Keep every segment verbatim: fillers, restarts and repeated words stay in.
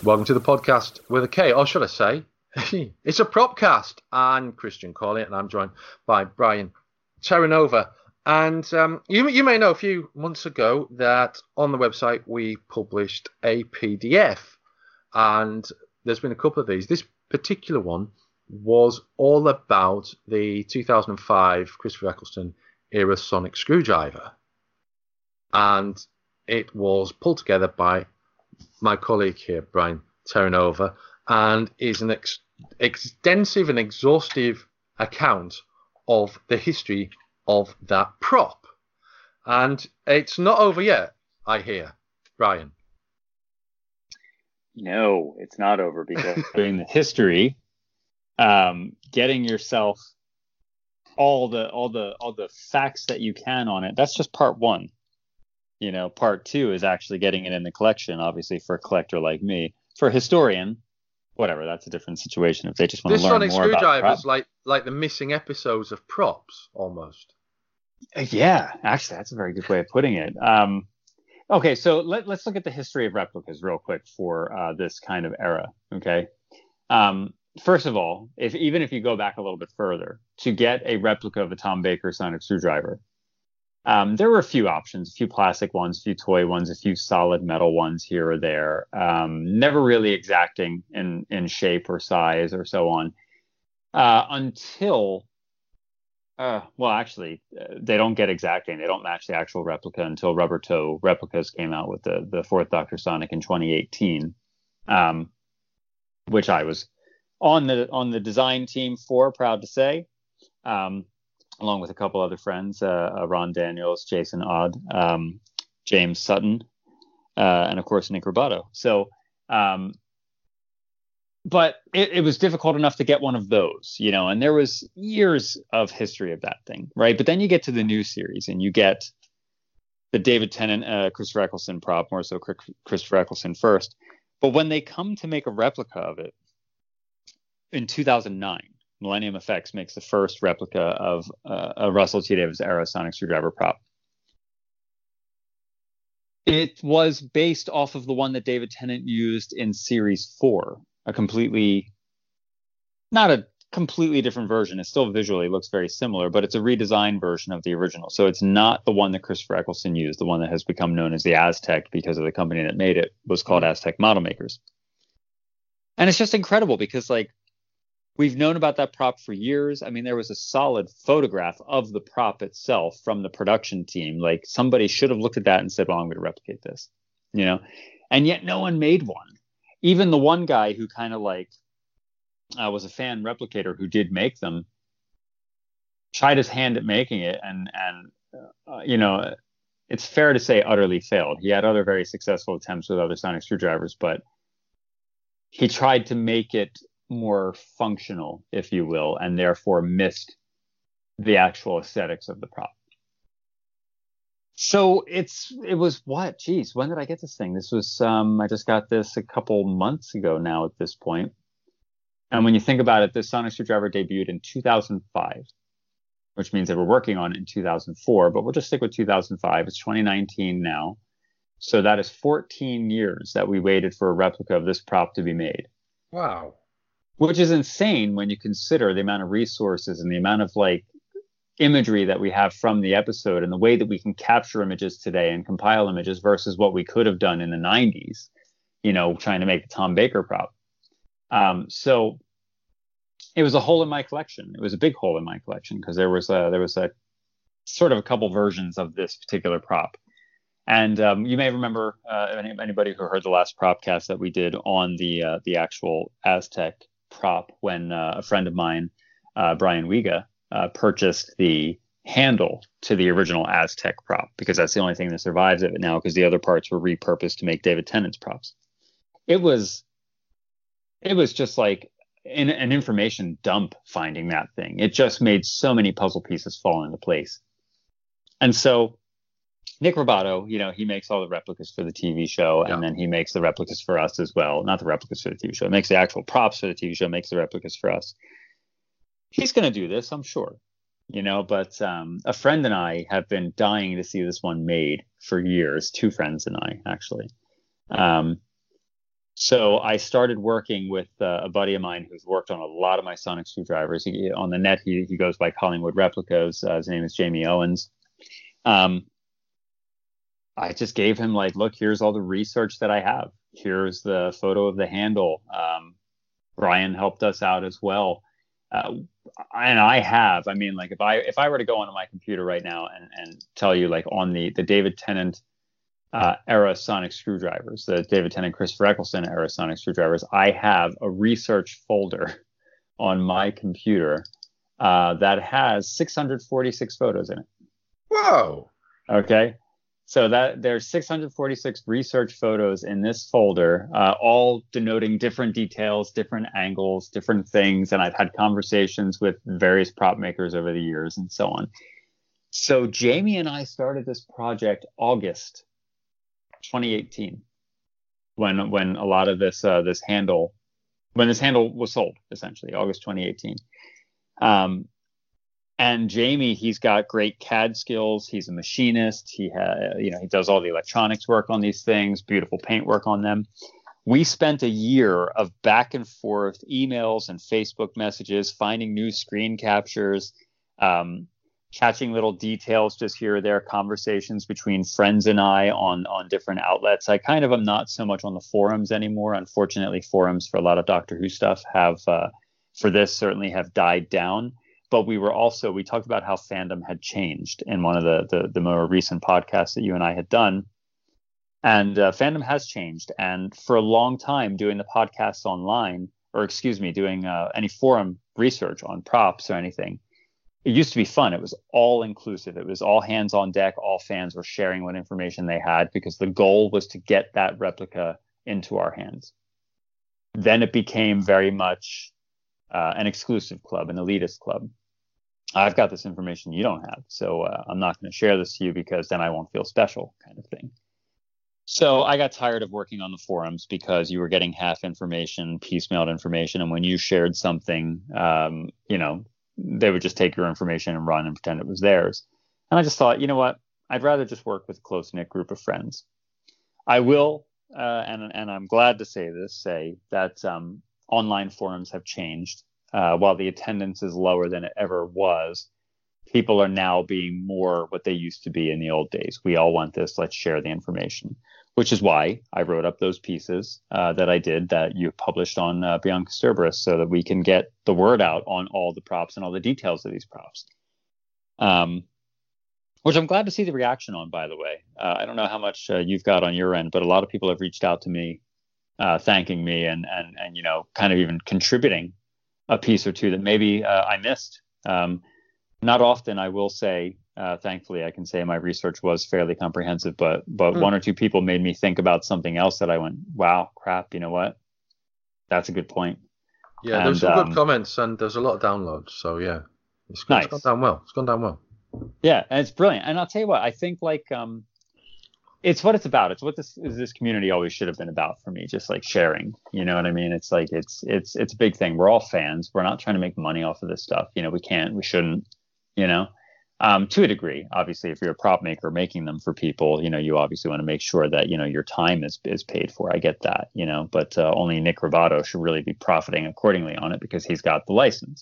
Welcome to the podcast with a K, or should I say, it's a propcast. I'm Christian Corley, and I'm joined by Brian Terranova. And um, you, you may know a few months ago that on the website we published a P D F, and there's been a couple of these. This particular one was all about the two thousand five Christopher Eccleston era sonic screwdriver, and it was pulled together by my colleague here, Brian Terranova, and is an ex- extensive and exhaustive account of the history of that prop. And it's not over yet, I hear, Brian. No, it's not over, because doing the history, um, getting yourself all the all the all the facts that you can on it, that's just part one. You know, part two is actually getting it in the collection, obviously, for a collector like me. For a historian, whatever, that's a different situation. If they just want this to learn more about This sonic screwdriver is prop. like, like the missing episodes of props, almost. Yeah, actually, that's a very good way of putting it. Um, okay, so let, let's look at the history of replicas real quick for uh, this kind of era, okay? Um, first of all, if even if you go back a little bit further, to get a replica of a Tom Baker sonic screwdriver, Um, there were a few options, a few plastic ones, a few toy ones, a few solid metal ones here or there, um, never really exacting in, in shape or size or so on, uh, until, uh, well, actually, uh, they don't get exacting. They don't match the actual replica until Rubber Toe Replicas came out with the, the fourth Doctor Sonic in twenty eighteen, um, which I was on the on the design team for, proud to say. Um, along with a couple other friends, uh, uh, Ron Daniels, Jason Odd, um, James Sutton, uh, and of course, Nick Roboto. So, um, but it, it was difficult enough to get one of those, you know, and there was years of history of that thing, right? But then you get to the new series and you get the David Tennant, uh, Christopher Eccleston prop, more so Christopher Eccleston first. But when they come to make a replica of it in two thousand nine, Millennium Effects makes the first replica of uh, a Russell T Davies era sonic screwdriver prop. It was based off of the one that David Tennant used in Series four, a completely, not a completely different version. It still visually looks very similar, but it's a redesigned version of the original. So it's not the one that Christopher Eccleston used. The one that has become known as the Aztec, because of the company that made it, was called Aztec Model Makers. And it's just incredible because, like, we've known about that prop for years. I mean, there was a solid photograph of the prop itself from the production team. Like, somebody should have looked at that and said, well, I'm going to replicate this, you know? And yet no one made one. Even the one guy who kind of like uh, was a fan replicator who did make them, tried his hand at making it. And, and uh, you know, it's fair to say utterly failed. He had other very successful attempts with other sonic screwdrivers, but he tried to make it more functional, if you will, and therefore missed the actual aesthetics of the prop. So it's it was what? Geez, when did I get this thing? This was um I just got this a couple months ago now at this point. And when you think about it, this sonic screwdriver debuted in two thousand five, which means that we're working on it in two thousand four, but we'll just stick with two thousand five. It's twenty nineteen now. So that is fourteen years that we waited for a replica of this prop to be made. Wow. Which is insane when you consider the amount of resources and the amount of like imagery that we have from the episode and the way that we can capture images today and compile images versus what we could have done in the nineties, you know, trying to make the Tom Baker prop. Um, so it was a hole in my collection. It was a big hole in my collection because there was a, there was a sort of a couple versions of this particular prop. And um, you may remember uh, anybody who heard the last propcast that we did on the uh, the actual Aztec prop when uh, a friend of mine, uh, Brian Wiga, uh, purchased the handle to the original Aztec prop, because that's the only thing that survives of it now, because the other parts were repurposed to make David Tennant's props. It was, it was just like an, an information dump finding that thing. It just made so many puzzle pieces fall into place. And so Nick Roboto, you know, he makes all the replicas for the T V show, and yeah. then he makes the replicas for us as well. Not the replicas for the T V show. He makes the actual props for the T V show, makes the replicas for us. He's going to do this, I'm sure, you know, but um, a friend and I have been dying to see this one made for years. Two friends and I, actually. Um, So I started working with uh, a buddy of mine who's worked on a lot of my sonic screwdrivers. He, on the net, he, he goes by Collingwood Replicas. Uh, his name is Jamie Owens. Um, I just gave him like, look, here's all the research that I have. Here's the photo of the handle. Um, Brian helped us out as well. Uh, and I have, I mean, like if I if I were to go onto my computer right now and, and tell you like on the the David Tennant uh, era sonic screwdrivers, the David Tennant Christopher Eccleston era sonic screwdrivers, I have a research folder on my computer uh, that has six hundred forty-six photos in it. Whoa. Okay. So that there's six hundred forty-six research photos in this folder, uh, all denoting different details, different angles, different things. And I've had conversations with various prop makers over the years and so on. So Jamie and I started this project August twenty eighteen, when when a lot of this uh, this handle, when this handle was sold, essentially, August twenty eighteen. Um, And Jamie, he's got great C A D skills. He's a machinist. He ha, you know, he does all the electronics work on these things, beautiful paint work on them. We spent a year of back and forth emails and Facebook messages, finding new screen captures, um, catching little details just here or there, conversations between friends and I on, on different outlets. I kind of am not so much on the forums anymore. Unfortunately, forums for a lot of Doctor Who stuff have, uh, for this, certainly have died down. But we were also, we talked about how fandom had changed in one of the, the, the more recent podcasts that you and I had done. And uh, fandom has changed. And for a long time, doing the podcasts online, or excuse me, doing uh, any forum research on props or anything, it used to be fun. It was all inclusive. It was all hands on deck. All fans were sharing what information they had because the goal was to get that replica into our hands. Then it became very much Uh, an exclusive club, an elitist club. I've got this information you don't have, so uh, I'm not going to share this to you because then I won't feel special, kind of thing. So I got tired of working on the forums because you were getting half information, piecemealed information, and when you shared something, um, you know, they would just take your information and run and pretend it was theirs. And I just thought, you know what? I'd rather just work with a close-knit group of friends. I will, uh, and and I'm glad to say this, say that um, online forums have changed. Uh, while the attendance is lower than it ever was, people are now being more what they used to be in the old days. We all want this. Let's share the information, which is why I wrote up those pieces uh, that I did that you published on uh, Beyond Cerberus so that we can get the word out on all the props and all the details of these props. Um, which I'm glad to see the reaction on, by the way. Uh, I don't know how much uh, you've got on your end, but a lot of people have reached out to me Uh, thanking me and, and, and, you know, kind of even contributing a piece or two that maybe uh, I missed. Um, not often, I will say, uh, thankfully, I can say my research was fairly comprehensive, but but mm. one or two people made me think about something else that I went, wow, crap, you know what? That's a good point. Yeah, there's some um, good comments and there's a lot of downloads. So, yeah, it's, nice. It's gone down well. It's gone down well. Yeah, and it's brilliant. And I'll tell you what, I think like... um. It's what it's about. It's what this is. This community always should have been about for me. Just like sharing, you know what I mean? It's like it's it's it's a big thing. We're all fans. We're not trying to make money off of this stuff. You know, we can't. We shouldn't. You know, um, to a degree. Obviously, if you're a prop maker making them for people, you know, you obviously want to make sure that you know your time is is paid for. I get that. You know, but uh, only Nick Ravato should really be profiting accordingly on it because he's got the license.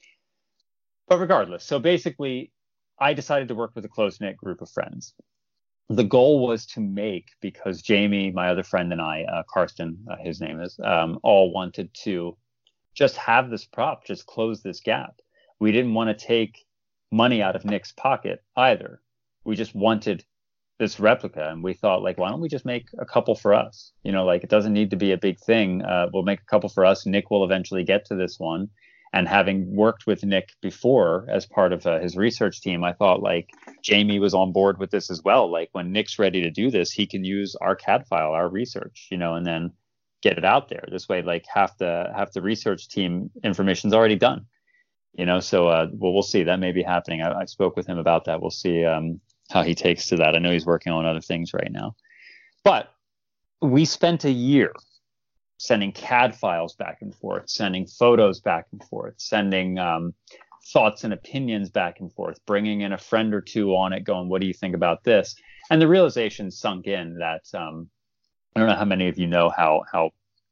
But regardless, so basically, I decided to work with a close knit group of friends. The goal was to make, because Jamie, my other friend, and I, uh, Karsten, uh, his name is, um, all wanted to just have this prop, just close this gap. We didn't want to take money out of Nick's pocket either. We just wanted this replica, and we thought, like, why don't we just make a couple for us? You know, like, it doesn't need to be a big thing. Uh, we'll make a couple for us. Nick will eventually get to this one. And having worked with Nick before as part of uh, his research team, I thought like Jamie was on board with this as well. Like when Nick's ready to do this, he can use our C A D file, our research, you know, and then get it out there. This way, like half the half the research team information's already done, you know. So uh, well, we'll see. That may be happening. I, I spoke with him about that. We'll see um, how he takes to that. I know he's working on other things right now, but we spent a year sending C A D files back and forth, sending photos back and forth, sending um, thoughts and opinions back and forth, bringing in a friend or two on it, going, what do you think about this? And the realization sunk in that um, I don't know how many of you know how how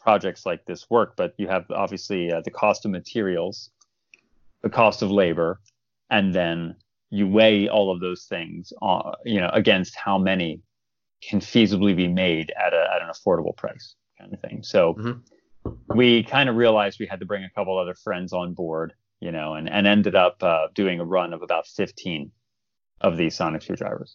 projects like this work, but you have obviously uh, the cost of materials, the cost of labor, and then you weigh all of those things, uh, you know, against how many can feasibly be made at, a, at an affordable price, kind of thing. So mm-hmm. we kind of realized we had to bring a couple other friends on board, you know, and, and ended up uh, doing a run of about fifteen of these sonic screwdrivers.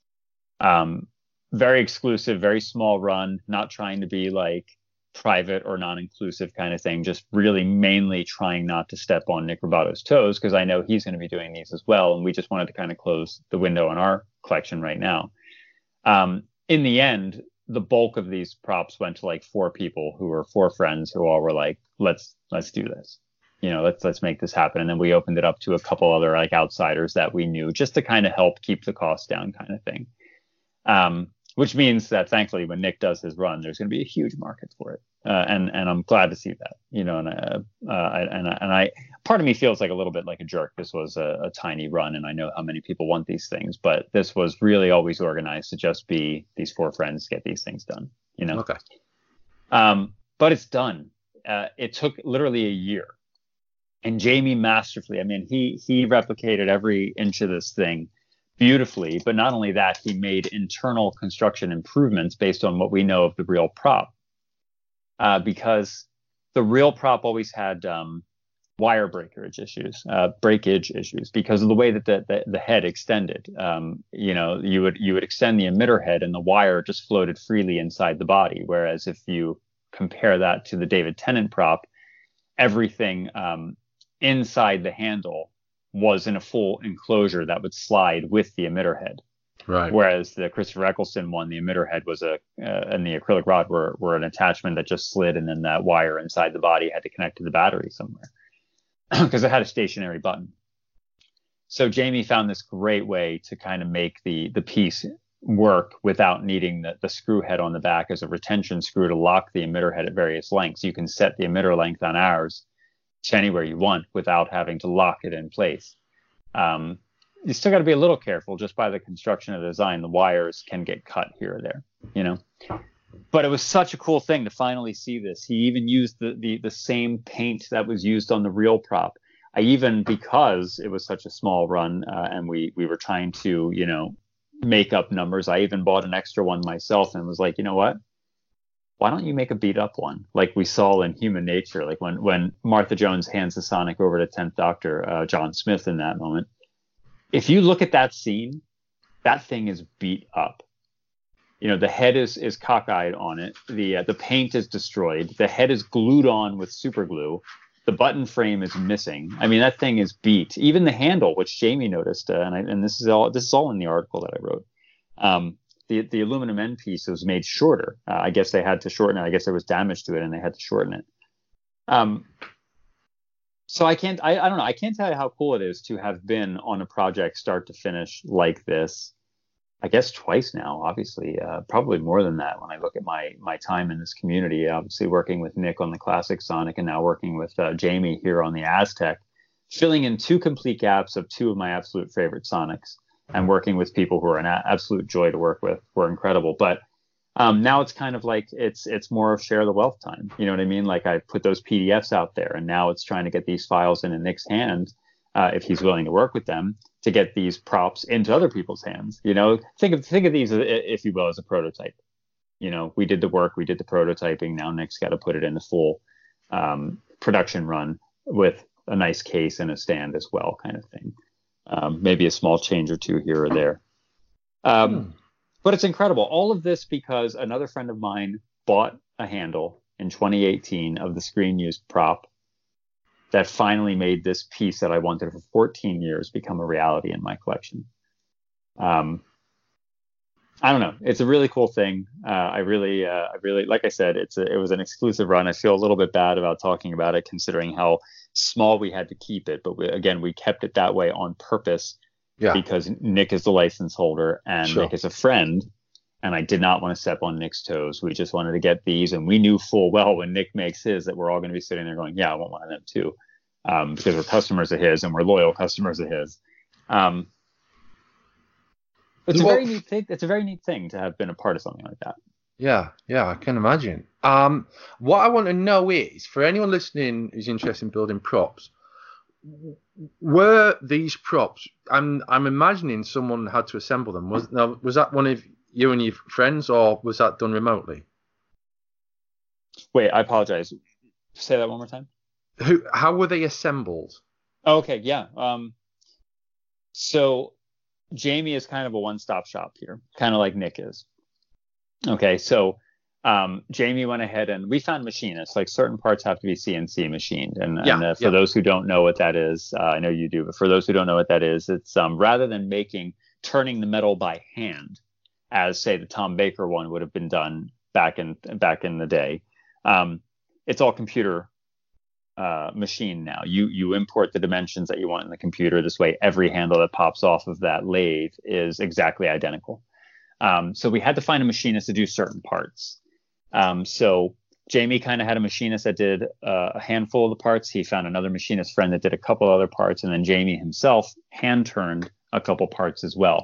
Um, very exclusive, very small run, not trying to be like private or non-inclusive kind of thing, just really mainly trying not to step on Nick Robato's toes, because I know he's going to be doing these as well. And we just wanted to kind of close the window on our collection right now. Um, in the end, the bulk of these props went to like four people who were four friends who all were like, let's, let's do this. You know, let's, let's make this happen. And then we opened it up to a couple other like outsiders that we knew, just to kind of help keep the cost down, kind of thing. Um, which means that thankfully when Nick does his run, there's going to be a huge market for it. Uh, and, and I'm glad to see that, you know, and, uh, uh, and, and I, part of me feels like a little bit like a jerk. This was a, a tiny run, and I know how many people want these things, but this was really always organized to just be these four friends get these things done, you know? Okay. Um, but it's done. Uh, it took literally a year, and Jamie masterfully, I mean, he, he replicated every inch of this thing beautifully, but not only that, he made internal construction improvements based on what we know of the real prop. Uh, because the real prop always had um, wire breakage issues, uh, breakage issues, because of the way that the, the, the head extended. Um, you know, you would you would extend the emitter head, and the wire just floated freely inside the body. Whereas if you compare that to the David Tennant prop, everything um, inside the handle was in a full enclosure that would slide with the emitter head. Right. Whereas the Christopher Eccleston one, the emitter head was a, uh, and the acrylic rod were, were an attachment that just slid, and then that wire inside the body had to connect to the battery somewhere because it had a stationary button. So Jamie found this great way to kind of make the, the piece work without needing the, the screw head on the back as a retention screw to lock the emitter head at various lengths. You can set the emitter length on ours to anywhere you want without having to lock it in place. Um, You still got to be a little careful just by the construction of the design. The wires can get cut here or there, you know. But it was such a cool thing to finally see this. He even used the the, the same paint that was used on the real prop. I even, because it was such a small run uh, and we we were trying to, you know, make up numbers, I even bought an extra one myself and was like, you know what? Why don't you make a beat up one like we saw in Human Nature? Like when, when Martha Jones hands the Sonic over to tenth Doctor uh, John Smith in that moment. If you look at that scene, that thing is beat up. You know, the head is is cockeyed on it. The uh, the paint is destroyed. The head is glued on with super glue. The button frame is missing. I mean, that thing is beat. Even the handle, which Jamie noticed, uh, and I, and this is all this is all in the article that I wrote. Um, the the aluminum end piece was made shorter. Uh, I guess they had to shorten it. I guess there was damage to it, and they had to shorten it. Um, So I can't, I, I don't know, I can't tell you how cool it is to have been on a project start to finish like this. I guess twice now, obviously, uh, probably more than that when I look at my my time in this community. Obviously working with Nick on the classic Sonic and now working with uh, Jamie here on the Aztec, filling in two complete gaps of two of my absolute favorite Sonics, and working with people who are an a- absolute joy to work with, were incredible. But Um, now it's kind of like it's it's more of share the wealth time. You know what I mean? Like I put those P D Fs out there, and now it's trying to get these files into Nick's hand, uh, if he's willing to work with them, to get these props into other people's hands. You know, think of think of these, if you will, as a prototype. You know, we did the work, we did the prototyping. Now Nick's got to put it in the full um, production run with a nice case and a stand as well, kind of thing. Um, maybe a small change or two here or there. Um, hmm. But it's incredible. All of this because another friend of mine bought a handle in twenty eighteen of the screen used prop that finally made this piece that I wanted for fourteen years become a reality in my collection. Um, I don't know. It's a really cool thing. Uh, I really, uh, I really, like I said, it's a, it was an exclusive run. I feel a little bit bad about talking about it, considering how small we had to keep it. But we, again, we kept it that way on purpose. Yeah. Because Nick is the license holder and sure. Nick is a friend, and I did not want to step on Nick's toes. We just wanted to get these, and we knew full well when Nick makes his that we're all going to be sitting there going, yeah, I want one of them too, um, because we're customers of his and we're loyal customers of his. Um, it's well, a very neat thing. It's a very neat thing to have been a part of something like that. Yeah, yeah, I can imagine. Um, what I want to know is, for anyone listening who's interested in building props, were these props? I'm I'm imagining someone had to assemble them. Was now was that one of you and your friends, or was that done remotely? Wait, I apologize. Say that one more time. Who? How were they assembled? Oh, okay, yeah. Um, so Jamie is kind of a one-stop shop here, kind of like Nick is. Okay, so um, Jamie went ahead and we found machinists. Like certain parts have to be C N C machined, and Yeah, and uh, for yeah, those who don't know what that is, uh, I know you do, but for those who don't know what that is, it's um, rather than making turning the metal by hand, as say the Tom Baker one would have been done back in back in the day. Um, it's all computer uh, machine now. You you import the dimensions that you want in the computer. This way, every handle that pops off of that lathe is exactly identical. Um, so we had to find a machinist to do certain parts. Um, so Jamie kind of had a machinist that did uh, a handful of the parts. He found another machinist friend that did a couple other parts, and then Jamie himself hand turned a couple parts as well.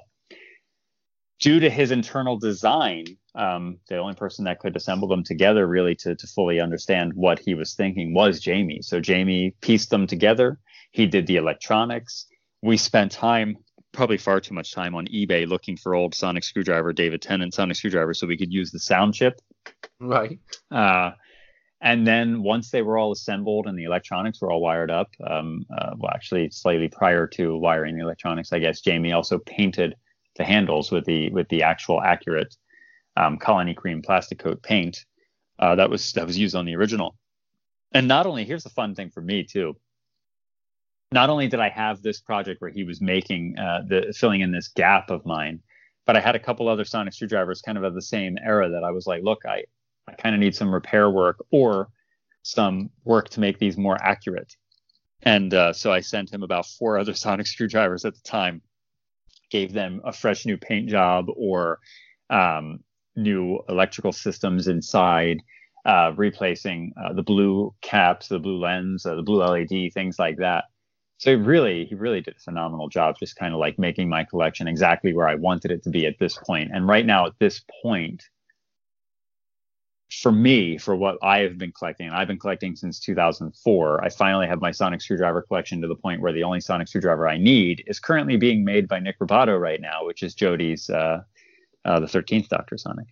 Due to his internal design, um, the only person that could assemble them together really to, to fully understand what he was thinking was Jamie. So Jamie pieced them together. He did the electronics. We spent time, probably far too much time, on eBay looking for old sonic screwdriver, David Tennant sonic screwdriver, so we could use the sound chip. right. Uh, and then once they were all assembled and the electronics were all wired up, um, uh, well, actually slightly prior to wiring the electronics, I guess Jamie also painted the handles with the with the actual accurate um, colony cream plastic coat paint uh, that was that was used on the original. And not only, here's the fun thing for me too. Not only did I have this project where he was making uh, the filling in this gap of mine, but I had a couple other sonic screwdrivers kind of of the same era that I was like, look, I I kind of need some repair work or some work to make these more accurate. And uh, so I sent him about four other sonic screwdrivers at the time, gave them a fresh new paint job or um, new electrical systems inside, uh, replacing uh, the blue caps, the blue lens, uh, the blue L E D, things like that. So he really, he really did a phenomenal job, just kind of like making my collection exactly where I wanted it to be at this point. And right now, at this point, for me, for what I have been collecting, and I've been collecting since two thousand four, I finally have my sonic screwdriver collection to the point where the only sonic screwdriver I need is currently being made by Nick Roboto right now, which is Jody's uh, uh, the thirteenth Doctor Sonic.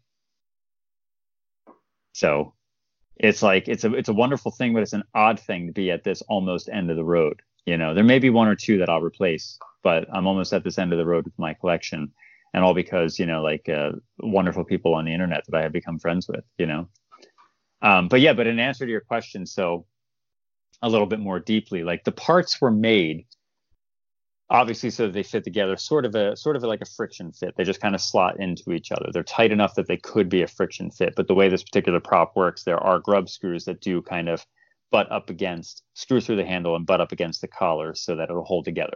So it's like it's a it's a wonderful thing, but it's an odd thing to be at this almost end of the road. You know, there may be one or two that I'll replace, but I'm almost at this end of the road with my collection. And all because, you know, like uh, wonderful people on the internet that I have become friends with, you know. Um, but yeah, but in answer to your question, so a little bit more deeply, like the parts were made obviously so that they fit together, sort of a sort of like a friction fit. They just kind of slot into each other. They're tight enough that they could be a friction fit. But the way this particular prop works, there are grub screws that do kind of butt up against, screw through the handle and butt up against the collar so that it'll hold together.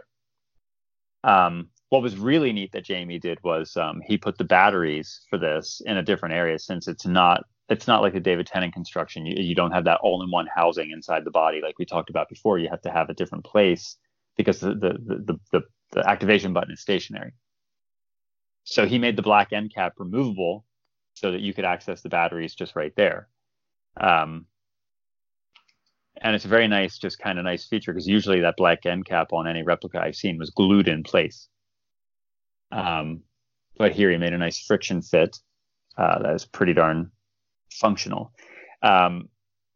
Um, what was really neat that Jamie did was um, he put the batteries for this in a different area, since it's not it's not like the David Tennant construction. You, you don't have that all-in-one housing inside the body like we talked about before. You have to have a different place because the the the, the, the activation button is stationary. So he made the black end cap removable so that you could access the batteries just right there. Um, and it's a very nice, just kind of nice feature, because usually that black end cap on any replica I've seen was glued in place. Um, but here he made a nice friction fit uh, that is pretty darn functional. Um,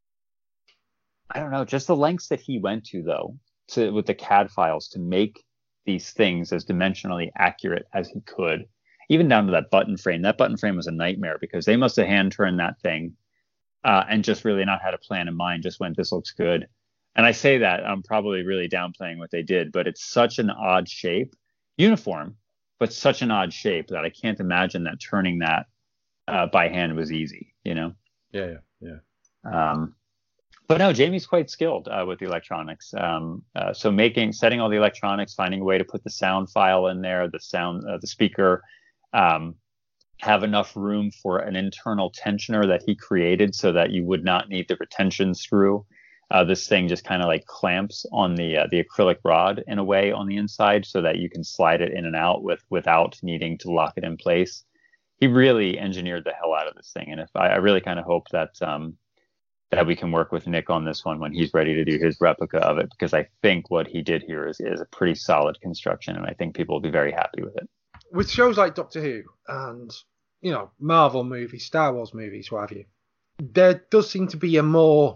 I don't know, just the lengths that he went to, though, to with the C A D files to make these things as dimensionally accurate as he could, even down to that button frame. That button frame was a nightmare because they must have hand turned that thing uh, and just really not had a plan in mind, just went, this looks good. And I say that, I'm probably really downplaying what they did, but it's such an odd shape, uniform, but such an odd shape that I can't imagine that turning that uh, by hand was easy, you know? Yeah, yeah, yeah. Um, but no, Jamie's quite skilled uh, with the electronics. Um, uh, so making, setting all the electronics, finding a way to put the sound file in there, the sound, uh, the speaker, um, have enough room for an internal tensioner that he created so that you would not need the retention screw. Uh, this thing just kind of like clamps on the uh, the acrylic rod in a way on the inside so that you can slide it in and out with without needing to lock it in place. he really engineered the hell out of this thing. And if I, I really kind of hope that um, that we can work with Nick on this one when he's ready to do his replica of it, because I think what he did here is, is a pretty solid construction, and I think people will be very happy with it. With shows like Doctor Who and, you know, Marvel movies, Star Wars movies, what have you, there does seem to be a more,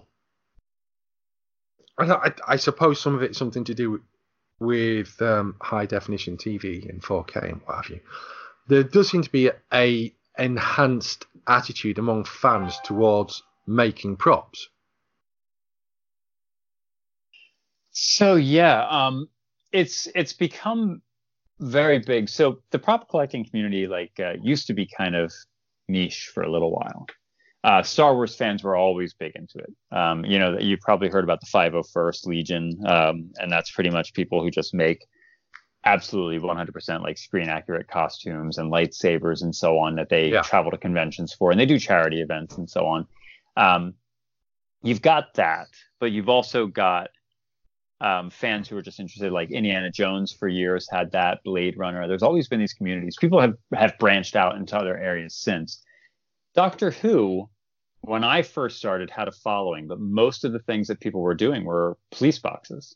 I, I, I suppose some of it's something to do with, with um, high definition T V and four K and what have you. There does seem to be a, a enhanced attitude among fans towards making props. So yeah, um, it's it's become very big. So the prop collecting community like uh, used to be kind of niche for a little while. Uh, Star Wars fans were always big into it. Um, you know, you've probably heard about the five oh first Legion, um, and that's pretty much people who just make absolutely one hundred percent like screen accurate costumes and lightsabers and so on that they yeah. travel to conventions for, and they do charity events and so on. Um, you've got that, but you've also got um, fans who are just interested, like Indiana Jones for years had that, Blade Runner. There's always been these communities. People have, have branched out into other areas since. Doctor Who, when I first started, had a following, but most of the things that people were doing were police boxes.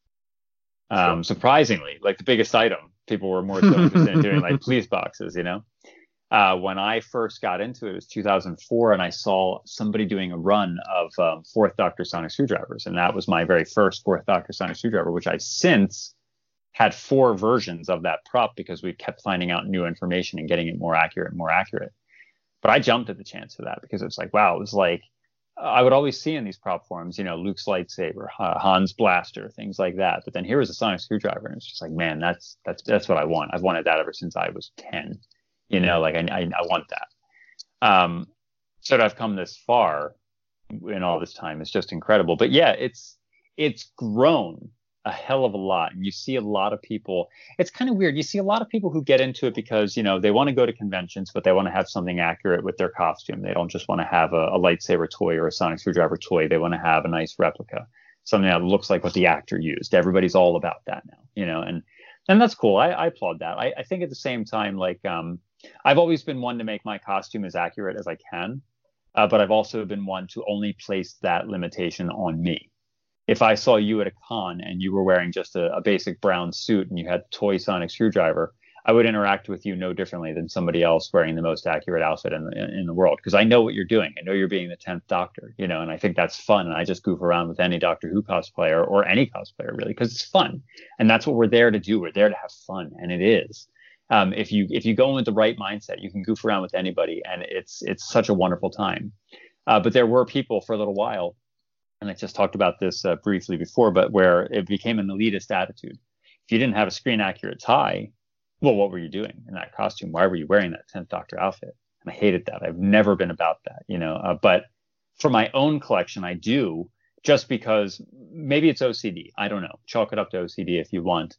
Um, surprisingly, like the biggest item, people were more so interested in doing like police boxes, you know? Uh, when I first got into it, it was two thousand four, and I saw somebody doing a run of um, Fourth Doctor sonic screwdrivers, and that was my very first Fourth Doctor sonic screwdriver, which I've since had four versions of that prop because we kept finding out new information and getting it more accurate and more accurate. But I jumped at the chance for that because it's like, wow, it was like, I would always see in these prop forums, you know, Luke's lightsaber, uh, Han's blaster, things like that. But then here was a sonic screwdriver, and it's just like, man, that's that's that's what I want. I've wanted that ever since I was ten. You know, like I, I, I want that. Um, so to have come this far in all this time is just incredible. But yeah, it's it's grown a hell of a lot, and you see a lot of people. It's kind of weird. You see a lot of people who get into it because, you know, they want to go to conventions, but they want to have something accurate with their costume. They don't just want to have a, a lightsaber toy or a sonic screwdriver toy. They want to have a nice replica, something that looks like what the actor used. Everybody's all about that now, you know, and and that's cool. I, I applaud that. I, I think at the same time, like, um, I've always been one to make my costume as accurate as I can, uh, but I've also been one to only place that limitation on me. If I saw you at a con and you were wearing just a, a basic brown suit and you had a toy sonic screwdriver, I would interact with you no differently than somebody else wearing the most accurate outfit in the, in the world, because I know what you're doing. I know you're being the tenth Doctor, you know, and I think that's fun. And I just goof around with any Doctor Who cosplayer or any cosplayer, really, because it's fun. And that's what we're there to do. We're there to have fun, and it is. Um, if you if you go in with the right mindset, you can goof around with anybody, and it's it's such a wonderful time. Uh, but there were people for a little while, and I just talked about this uh, briefly before, but where it became an elitist attitude. If you didn't have a screen accurate tie, well, what were you doing in that costume? Why were you wearing that tenth Doctor outfit? And I hated that. I've never been about that, you know. Uh, but for my own collection, I do, just because maybe it's O C D. I don't know. Chalk it up to O C D if you want.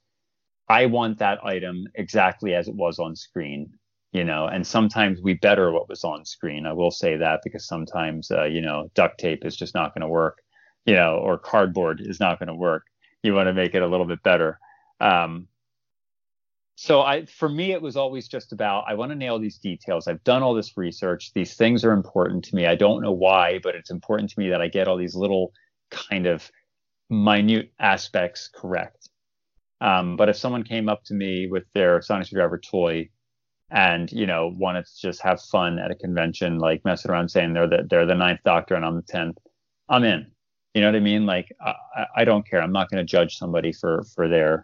I want that item exactly as it was on screen, you know, and sometimes we better what was on screen. I will say that, because sometimes, uh, you know, duct tape is just not going to work, you know, or cardboard is not going to work. You want to make it a little bit better. Um, so I, for me, it was always just about, I want to nail these details. I've done all this research. These things are important to me. I don't know why, but it's important to me that I get all these little kind of minute aspects correct. Um, but if someone came up to me with their sonic screwdriver toy and, you know, wanted to just have fun at a convention, like messing around saying they're the, they're the ninth Doctor and I'm the tenth, I'm in. You know what I mean? Like, I, I don't care. I'm not going to judge somebody for, for their,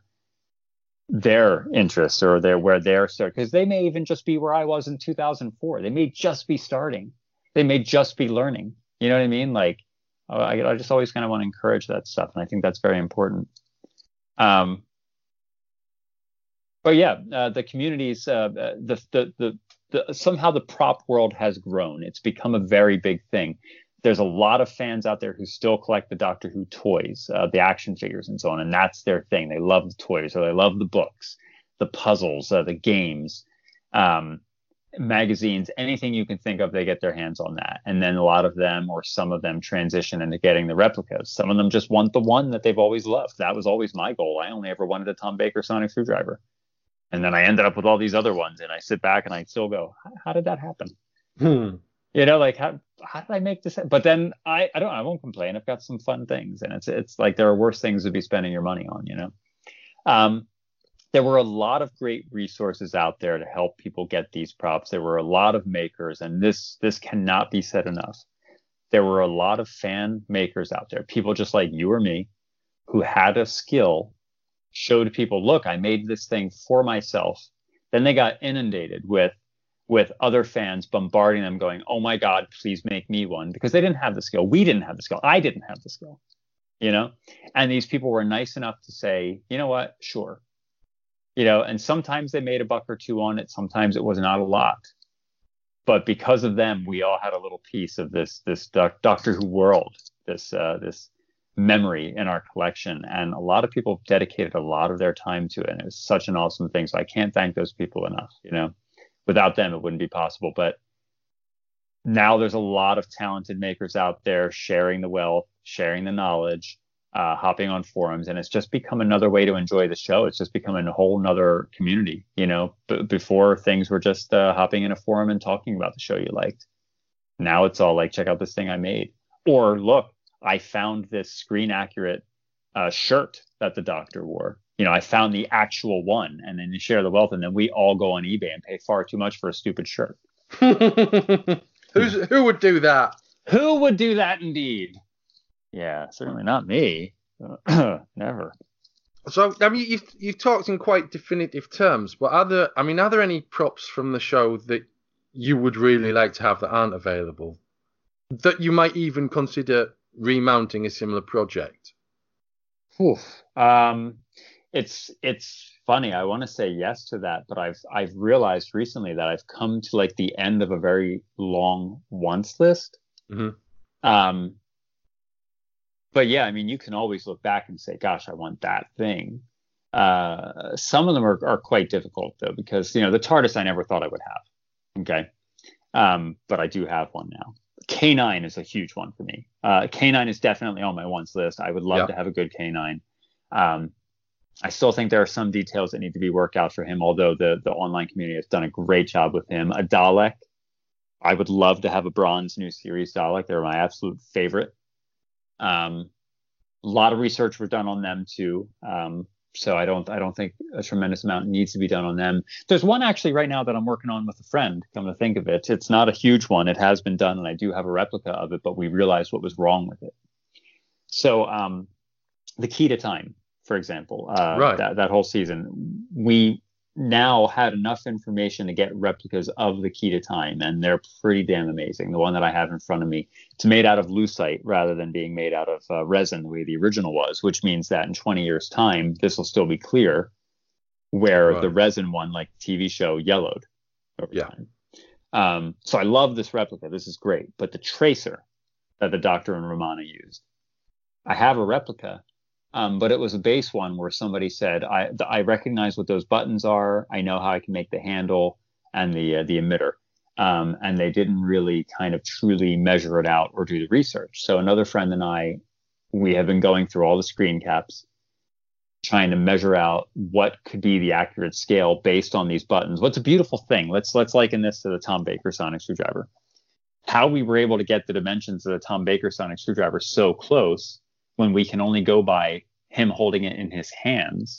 their interests or their, where they're starting, because they may even just be where I was in two thousand four. They may just be starting. They may just be learning. You know what I mean? Like, I, I just always kind of want to encourage that stuff. And I think that's very important. Um, But yeah, uh, the communities, uh, the, the the the somehow the prop world has grown. It's become a very big thing. There's a lot of fans out there who still collect the Doctor Who toys, uh, the action figures and so on, and that's their thing. They love the toys, or they love the books, the puzzles, uh, the games, um, magazines, anything you can think of. They get their hands on that, and then a lot of them, or some of them, transition into getting the replicas. Some of them just want the one that they've always loved. That was always my goal. I only ever wanted a Tom Baker sonic screwdriver. And then I ended up with all these other ones, and I sit back and I still go, how, how did that happen? Hmm. You know, like how how did I make this? But then I I don't I won't complain. I've got some fun things, and it's it's like there are worse things to be spending your money on. You know, um, there were a lot of great resources out there to help people get these props. There were a lot of makers, and this this cannot be said enough. There were a lot of fan makers out there, people just like you or me, who had a skill, showed people, look, I made this thing for myself. Then they got inundated with with other fans bombarding them, going, oh my God, please make me one, because they didn't have the skill. We didn't have the skill. I didn't have the skill, you know? And these people were nice enough to say, you know what, sure. You know, and sometimes they made a buck or two on it. Sometimes it was not a lot. But because of them, we all had a little piece of this this Doctor Who world, this uh, this memory in our collection. And a lot of people dedicated a lot of their time to it. And it was such an awesome thing. So I can't thank those people enough. You know, without them, it wouldn't be possible. But now there's a lot of talented makers out there sharing the wealth, sharing the knowledge, uh, hopping on forums. And it's just become another way to enjoy the show. It's just become a whole nother community. You know, B- before things were just uh, hopping in a forum and talking about the show you liked. Now it's all like, check out this thing I made. Or look, I found this screen accurate uh, shirt that the Doctor wore. You know, I found the actual one, and then you share the wealth, and then we all go on eBay and pay far too much for a stupid shirt. Who's who would do that? Who would do that indeed? Yeah, certainly not me. Never. So, I mean, you've you've talked in quite definitive terms, but are there? I mean, are there any props from the show that you would really like to have that aren't available, that you might even consider remounting a similar project? Oof. Um, it's it's funny. I want to say yes to that, but I've I've realized recently that I've come to like the end of a very long wants list. Mm-hmm. Um, but yeah, I mean, you can always look back and say, "Gosh, I want that thing." Uh, some of them are, are quite difficult though, because you know the TARDIS I never thought I would have. Okay, um, but I do have one now. K nine is a huge one for me. Uh, K nine is definitely on my wants list. I would love yeah. to have a good K nine. Um, I still think there are some details that need to be worked out for him, although the the online community has done a great job with him. A Dalek, I would love to have a bronze new series Dalek. They're my absolute favorite. Um, a lot of research was done on them too. Um, so I don't I don't think a tremendous amount needs to be done on them. There's one actually right now that I'm working on with a friend, come to think of it. It's not a huge one. It has been done, and I do have a replica of it, but we realized what was wrong with it. So um, the Key to Time, for example, uh, right. that, that whole season, we now had enough information to get replicas of the Key to Time, and they're pretty damn amazing. The one that I have in front of me, it's made out of lucite rather than being made out of uh, resin the way the original was, which means that in twenty years time, this will still be clear, where right. the resin one, like the T V show, yellowed over yeah. time. Um, so I love this replica. This is great. But the tracer that the Doctor and Romana used, I have a replica. Um, but it was a base one where somebody said, I, I recognize what those buttons are. I know how I can make the handle and the uh, the emitter. Um, and they didn't really kind of truly measure it out or do the research. So another friend and I, we have been going through all the screen caps, trying to measure out what could be the accurate scale based on these buttons. What's a beautiful thing? Let's let's liken this to the Tom Baker sonic screwdriver. How we were able to get the dimensions of the Tom Baker sonic screwdriver so close when we can only go by him holding it in his hands,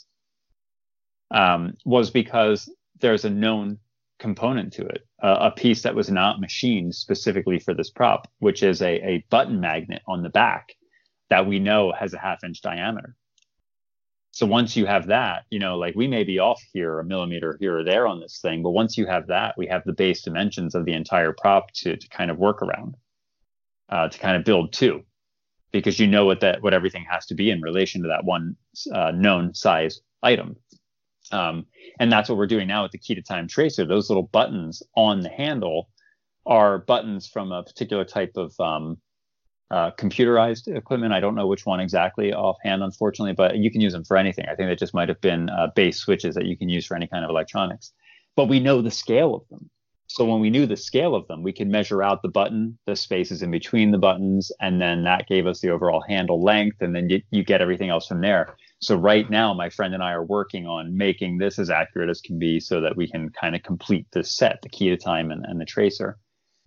um, was because there's a known component to it, uh, a piece that was not machined specifically for this prop, which is a, a button magnet on the back that we know has a half inch diameter. So once you have that, you know, like we may be off here a millimeter here or there on this thing, but once you have that, we have the base dimensions of the entire prop to, to kind of work around, uh, to kind of build to. Because you know what that what everything has to be in relation to that one uh, known size item. Um, and that's what we're doing now with the Key to Time tracer. Those little buttons on the handle are buttons from a particular type of um, uh, computerized equipment. I don't know which one exactly offhand, unfortunately, but you can use them for anything. I think that just might have been uh, base switches that you can use for any kind of electronics. But we know the scale of them. So when we knew the scale of them, we could measure out the button, the spaces in between the buttons, and then that gave us the overall handle length, and then you, you get everything else from there. So right now, my friend and I are working on making this as accurate as can be so that we can kind of complete this set, the key to time and, and the tracer.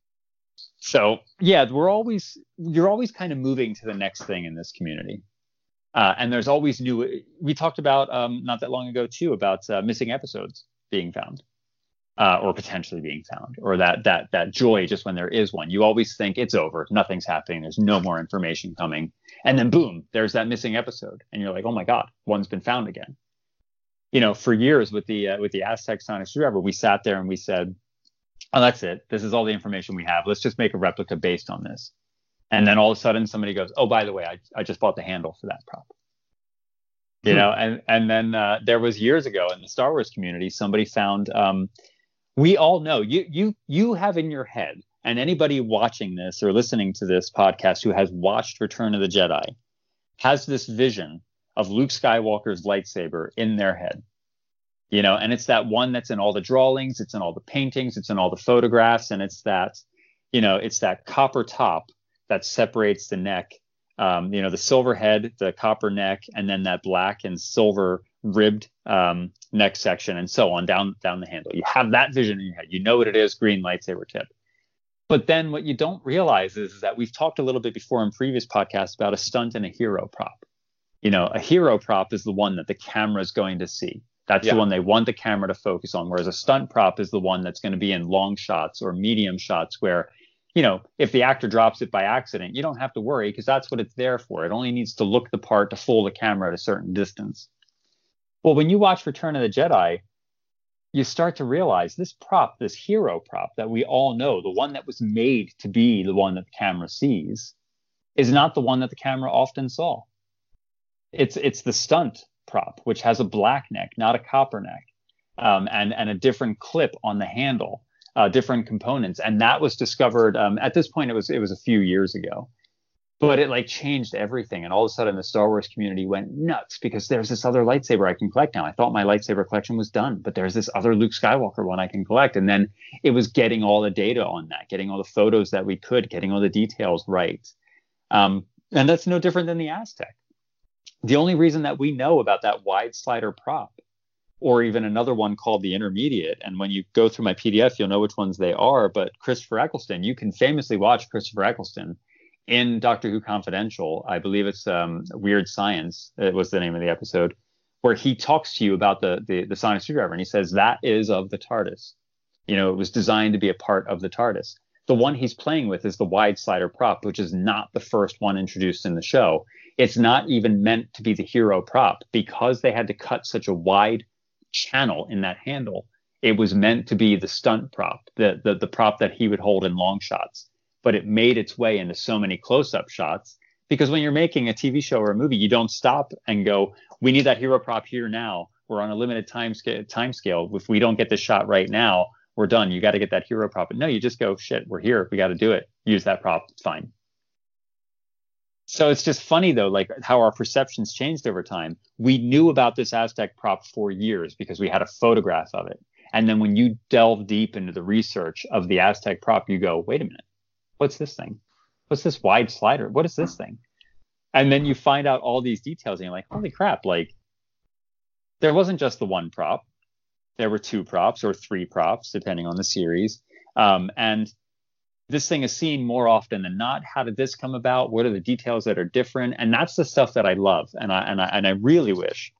So yeah, we're always, you're always kind of moving to the next thing in this community. Uh, and there's always new, we talked about um, not that long ago too, about uh, missing episodes being found. Uh, or potentially being found, or that that that joy just when there is one. You always think it's over, nothing's happening, there's no more information coming, and then boom, there's that missing episode, and you're like, oh my god, one's been found again. You know, for years with the uh, with the Aztec sonic screwdriver, we sat there and we said, oh, that's it. This is all the information we have. Let's just make a replica based on this. And then all of a sudden, somebody goes, oh, by the way, I I just bought the handle for that prop. You hmm. know, and and then uh, there was years ago in the Star Wars community, somebody found. Um, We all know you you you have in your head, and anybody watching this or listening to this podcast who has watched Return of the Jedi has this vision of Luke Skywalker's lightsaber in their head. You know, and it's that one that's in all the drawings, it's in all the paintings, it's in all the photographs, and it's that, you know, it's that copper top that separates the neck. Um, you know, the silver head, the copper neck, and then that black and silver ribbed um, neck section, and so on down down the handle. You have that vision in your head. You know what it is, green lightsaber tip. But then what you don't realize is, is that we've talked a little bit before in previous podcasts about a stunt and a hero prop. You know, a hero prop is the one that the camera is going to see. That's yeah. the one they want the camera to focus on, whereas a stunt prop is the one that's going to be in long shots or medium shots where, you know, if the actor drops it by accident, you don't have to worry because that's what it's there for. It only needs to look the part to fool the camera at a certain distance. Well, when you watch Return of the Jedi, you start to realize this prop, this hero prop that we all know, the one that was made to be the one that the camera sees, is not the one that the camera often saw. It's it's the stunt prop, which has a black neck, not a copper neck, um, and, and a different clip on the handle, uh, different components. And that was discovered um, at this point, it was it was a few years ago. But it like changed everything. And all of a sudden the Star Wars community went nuts because there's this other lightsaber I can collect now. I thought my lightsaber collection was done, but there's this other Luke Skywalker one I can collect. And then it was getting all the data on that, getting all the photos that we could, getting all the details right. Um, and that's no different than the Aztec. The only reason that we know about that wide slider prop, or even another one called the Intermediate, and when you go through my P D F, you'll know which ones they are, but Christopher Eccleston, you can famously watch Christopher Eccleston in Doctor Who Confidential. I believe it's um, Weird Science, it was the name of the episode, where he talks to you about the, the, the sonic screwdriver, and he says that is of the TARDIS. You know, it was designed to be a part of the TARDIS. The one he's playing with is the wide slider prop, which is not the first one introduced in the show. It's not even meant to be the hero prop because they had to cut such a wide channel in that handle. It was meant to be the stunt prop, the, the, the prop that he would hold in long shots. But it made its way into so many close-up shots because when you're making a T V show or a movie, you don't stop and go, we need that hero prop here now. We're on a limited time scale. Time scale. If we don't get this shot right now, we're done. You got to get that hero prop. But no, you just go, shit, we're here. We got to do it. Use that prop. It's fine. So it's just funny, though, like how our perceptions changed over time. We knew about this Aztec prop for years because we had a photograph of it. And then when you delve deep into the research of the Aztec prop, you go, wait a minute. What's this thing? What's this wide slider? What is this thing? And then you find out all these details and you're like, holy crap, like there wasn't just the one prop. There were two props or three props, depending on the series. Um, and this thing is seen more often than not. How did this come about? What are the details that are different? And that's the stuff that I love. And I, and I, and I really wish,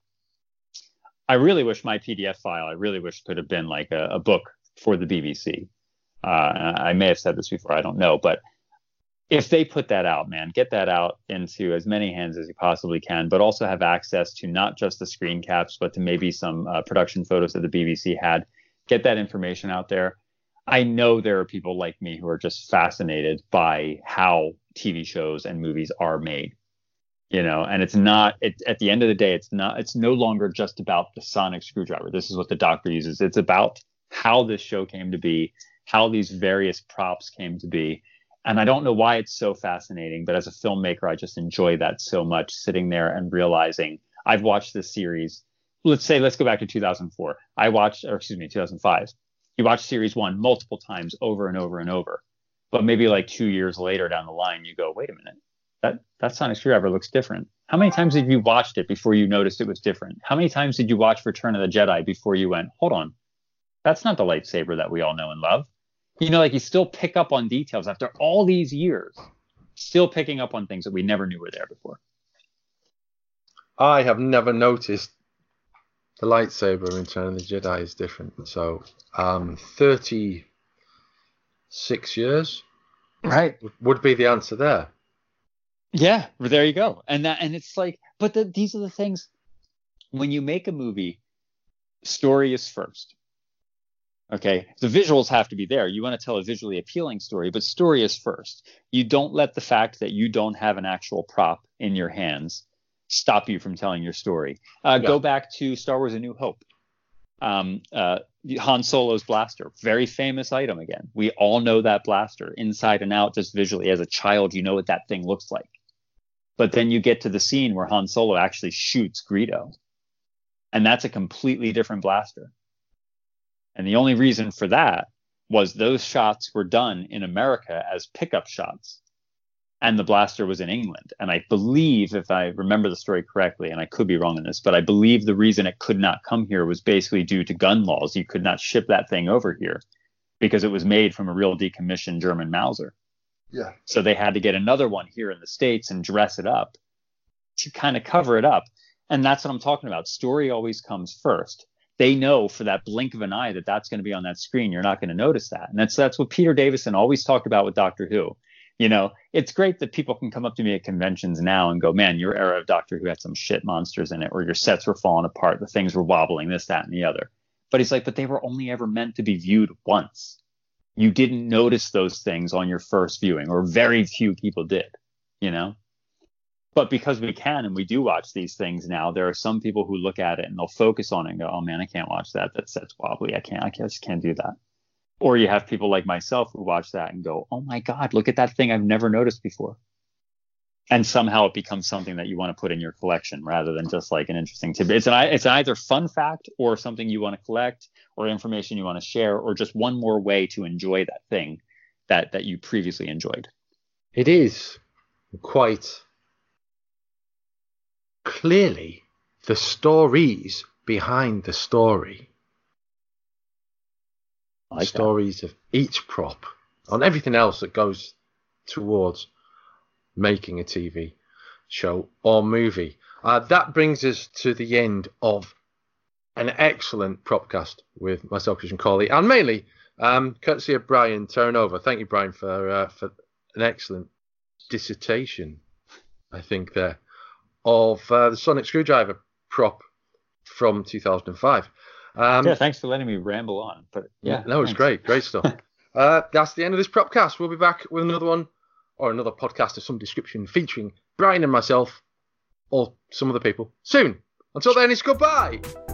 I really wish my P D F file, I really wish could have been like a, a book for the B B C. Uh, I may have said this before, I don't know, but if they put that out, man, get that out into as many hands as you possibly can, but also have access to not just the screen caps, but to maybe some uh, production photos that the B B C had. Get that information out there. I know there are people like me who are just fascinated by how T V shows and movies are made, you know, and it's not, it, at the end of the day, it's not, it's no longer just about the sonic screwdriver. This is what the Doctor uses. It's about how this show came to be, how these various props came to be. And I don't know why it's so fascinating, but as a filmmaker, I just enjoy that so much, sitting there and realizing I've watched this series. Let's say, let's go back to two thousand four. I watched, or excuse me, two thousand five. You watch series one multiple times over and over and over. But maybe like two years later down the line, you go, wait a minute, that that sonic screwdriver looks different. How many times did you watched it before you noticed it was different? How many times did you watch Return of the Jedi before you went, hold on, that's not the lightsaber that we all know and love? You know, like you still pick up on details after all these years, still picking up on things that we never knew were there before. I have never noticed the lightsaber in Return of the Jedi is different. So, um, thirty-six years, right, would be the answer there. Yeah, there you go. And that, and it's like, but the, these are the things. When you make a movie, story is first. Okay, the visuals have to be there. You want to tell a visually appealing story, but story is first. You don't let the fact that you don't have an actual prop in your hands stop you from telling your story. Uh, yeah. Go back to Star Wars: A New Hope. Um, uh, Han Solo's blaster, very famous item again. We all know that blaster inside and out, just visually. As a child, you know what that thing looks like. But then you get to the scene where Han Solo actually shoots Greedo, and that's a completely different blaster. And the only reason for that was those shots were done in America as pickup shots, and the blaster was in England. And I believe, if I remember the story correctly, and I could be wrong on this, but I believe the reason it could not come here was basically due to gun laws. You could not ship that thing over here because it was made from a real decommissioned German Mauser. Yeah. So they had to get another one here in the States and dress it up to kind of cover it up. And that's what I'm talking about. Story always comes first. They know for that blink of an eye that that's going to be on that screen. You're not going to notice that. And that's that's what Peter Davison always talked about with Doctor Who. You know, it's great that people can come up to me at conventions now and go, man, your era of Doctor Who had some shit monsters in it, or your sets were falling apart, the things were wobbling, this, that, and the other. But he's like, but they were only ever meant to be viewed once. You didn't notice those things on your first viewing, or very few people did, you know? But because we can and we do watch these things now, there are some people who look at it and they'll focus on it and go, oh man, I can't watch that. That set's wobbly. I can't, I just can't do that. Or you have people like myself who watch that and go, oh my God, look at that thing I've never noticed before. And somehow it becomes something that you want to put in your collection rather than just like an interesting tidbit. It's an, it's an either fun fact or something you want to collect or information you want to share, or just one more way to enjoy that thing that, that you previously enjoyed. It is quite clearly the stories behind the story. Like the stories that. Of each prop on everything else that goes towards making a T V show or movie. Uh, that brings us to the end of an excellent propcast with myself, Christian Cawley, and mainly um, courtesy of Brian Terranova. Thank you, Brian, for uh, for an excellent dissertation, I think, there, of uh, the sonic screwdriver prop from two thousand five. Um, yeah, thanks for letting me ramble on. But yeah, no, it was thanks. great, great stuff. uh, that's the end of this propcast. We'll be back with another one, or another podcast of some description featuring Brian and myself, or some other people, soon. Until then, it's goodbye.